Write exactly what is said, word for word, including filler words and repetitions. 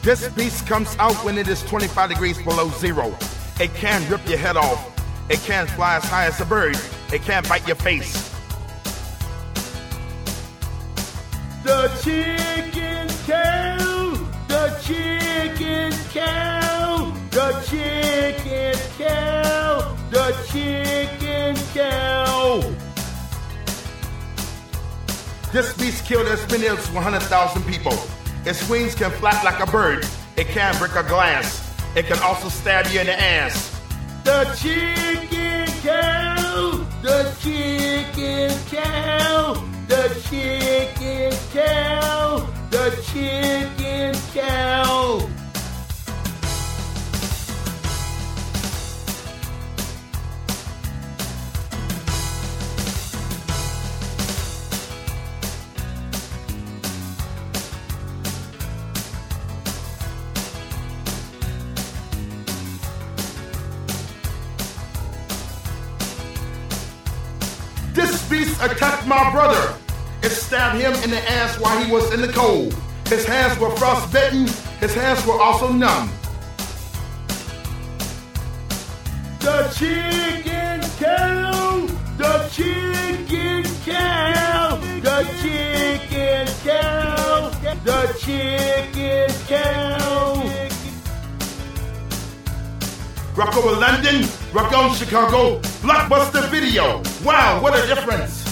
This beast comes out when it is twenty-five degrees below zero. It can rip your head off. It can fly as high as a bird. It can bite your face. The chicken cow, the chicken cow, the chicken cow, the chicken cow. This beast killed as many as one hundred thousand people. Its wings can flap like a bird. It can break a glass. It can also stab you in the ass. The chicken cow, the chicken cow, the chicken cow, the chicken cow. This beast attacked my brother. It stabbed him in the ass while he was in the cold. His hands were frostbitten. His hands were also numb. The chicken cow, the chicken cow, the chicken cow, the chicken cow. Rock over London, rock on Chicago, Blockbuster Video. Wow, what a difference.